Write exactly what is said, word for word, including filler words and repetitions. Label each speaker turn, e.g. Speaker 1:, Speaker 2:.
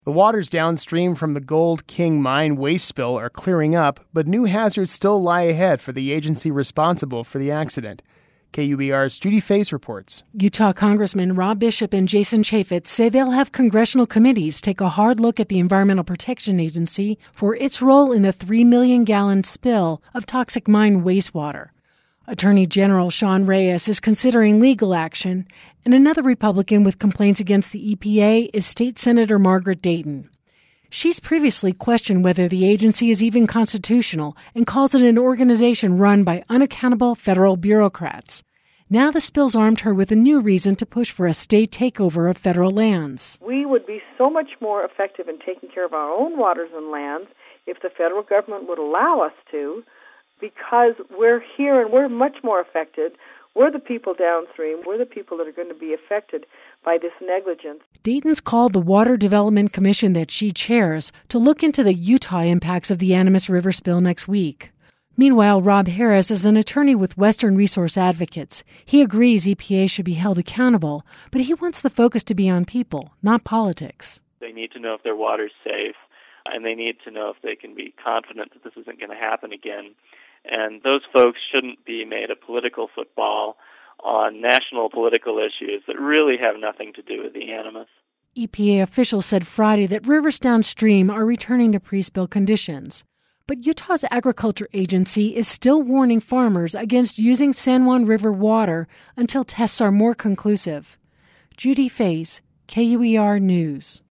Speaker 1: The waters downstream from the Gold King mine waste spill are clearing up, but new hazards still lie ahead for the agency responsible for the accident. K U B R's Judy Faze reports.
Speaker 2: Utah Congressman Rob Bishop and Jason Chaffetz say they'll have congressional committees take a hard look at the Environmental Protection Agency for its role in the three million gallon spill of toxic mine wastewater. Attorney General Sean Reyes is considering legal action, and another Republican with complaints against the E P A is State Senator Margaret Dayton. She's previously questioned whether the agency is even constitutional and calls it an organization run by unaccountable federal bureaucrats. Now the spill's armed her with a new reason to push for a state takeover of federal lands.
Speaker 3: We would be so much more effective in taking care of our own waters and lands if the federal government would allow us to, because we're here and we're much more affected. We're the people downstream. We're the people that are going to be affected by this negligence.
Speaker 2: Dayton's called the Water Development Commission that she chairs to look into the Utah impacts of the Animas River spill next week. Meanwhile, Rob Harris is an attorney with Western Resource Advocates. He agrees E P A should be held accountable, but he wants the focus to be on people, not politics.
Speaker 4: They need to know if their water's safe, and they need to know if they can be confident that this isn't going to happen again. And those folks shouldn't be made a political football on national political issues that really have nothing to do with the Animas.
Speaker 2: E P A officials said Friday that rivers downstream are returning to pre-spill conditions. But Utah's Agriculture Agency is still warning farmers against using San Juan River water until tests are more conclusive. Judy Faze, K U E R News.